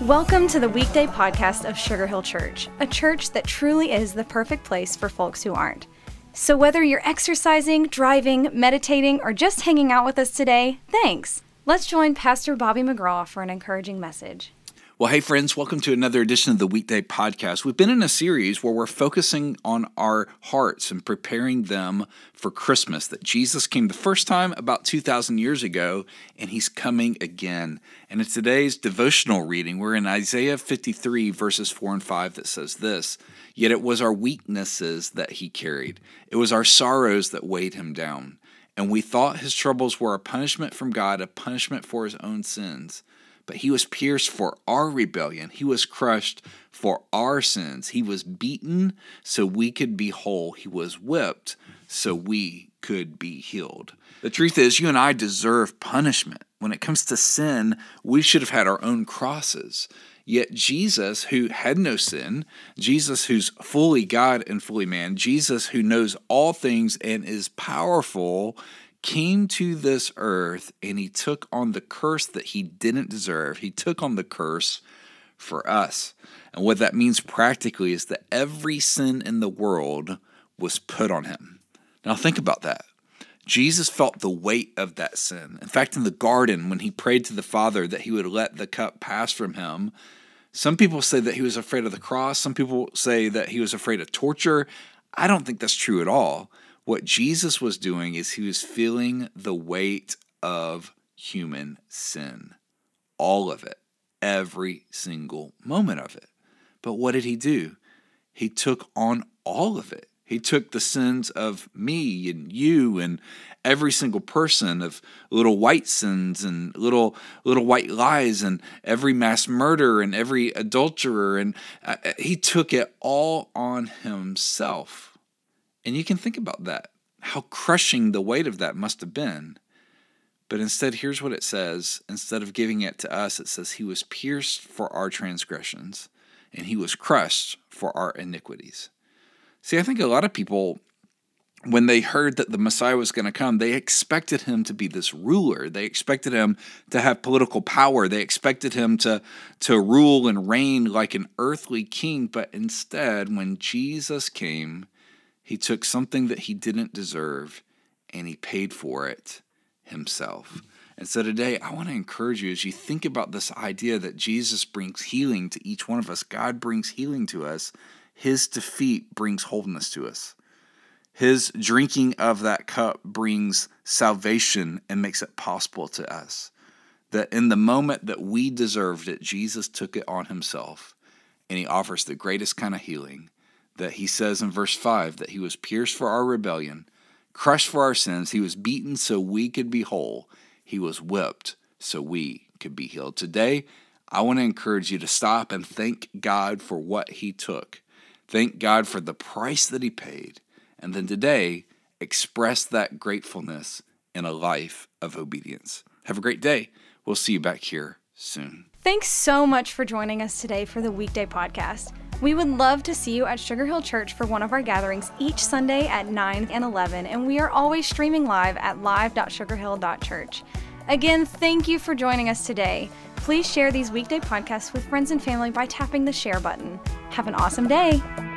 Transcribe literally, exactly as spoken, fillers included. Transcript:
Welcome to the weekday podcast of Sugar Hill Church, a church that truly is the perfect place for folks who aren't. So whether you're exercising, driving, meditating, or just hanging out with us today, thanks. Let's join Pastor Bobby McGraw for an encouraging message. Well, hey friends, welcome to another edition of the Weekday Podcast. We've been in a series where we're focusing on our hearts and preparing them for Christmas, that Jesus came the first time about two thousand years ago, and he's coming again. And in today's devotional reading, we're in Isaiah fifty-three, verses four and five, that says this: "Yet it was our weaknesses that he carried. It was our sorrows that weighed him down. And we thought his troubles were a punishment from God, a punishment for his own sins. But he was pierced for our rebellion. He was crushed for our sins. He was beaten so we could be whole. He was whipped so we could be healed." The truth is, you and I deserve punishment. When it comes to sin, we should have had our own crosses. Yet Jesus, who had no sin, Jesus who's fully God and fully man, Jesus who knows all things and is powerful, came to this earth and he took on the curse that he didn't deserve. He took on the curse for us. And what that means practically is that every sin in the world was put on him. Now think about that. Jesus felt the weight of that sin. In fact, in the garden, when he prayed to the Father that he would let the cup pass from him, some people say that he was afraid of the cross. Some people say that he was afraid of torture. I don't think that's true at all. What Jesus was doing is he was feeling the weight of human sin. All of it. Every single moment of it. But what did he do? He took on all of it. He took the sins of me and you and every single person, of little white sins and little little white lies and every mass murder and every adulterer. And uh, he took it all on himself. And you can think about that, how crushing the weight of that must have been. But instead, here's what it says. Instead of giving it to us, it says he was pierced for our transgressions, and he was crushed for our iniquities. See, I think a lot of people, when they heard that the Messiah was going to come, they expected him to be this ruler. They expected him to have political power. They expected him to, to rule and reign like an earthly king. But instead, when Jesus came, he took something that he didn't deserve, and he paid for it himself. And so today, I want to encourage you as you think about this idea that Jesus brings healing to each one of us. God brings healing to us. His defeat brings wholeness to us. His drinking of that cup brings salvation and makes it possible to us. That in the moment that we deserved it, Jesus took it on himself, and he offers the greatest kind of healing. That he says in verse five that he was pierced for our rebellion, crushed for our sins. He was beaten so we could be whole. He was whipped so we could be healed. Today, I want to encourage you to stop and thank God for what he took. Thank God for the price that he paid. And then today, express that gratefulness in a life of obedience. Have a great day. We'll see you back here soon. Thanks so much for joining us today for the weekday podcast. We would love to see you at Sugar Hill Church for one of our gatherings each Sunday at nine and eleven, and we are always streaming live at live dot sugar hill dot church. Again, thank you for joining us today. Please share these weekday podcasts with friends and family by tapping the share button. Have an awesome day.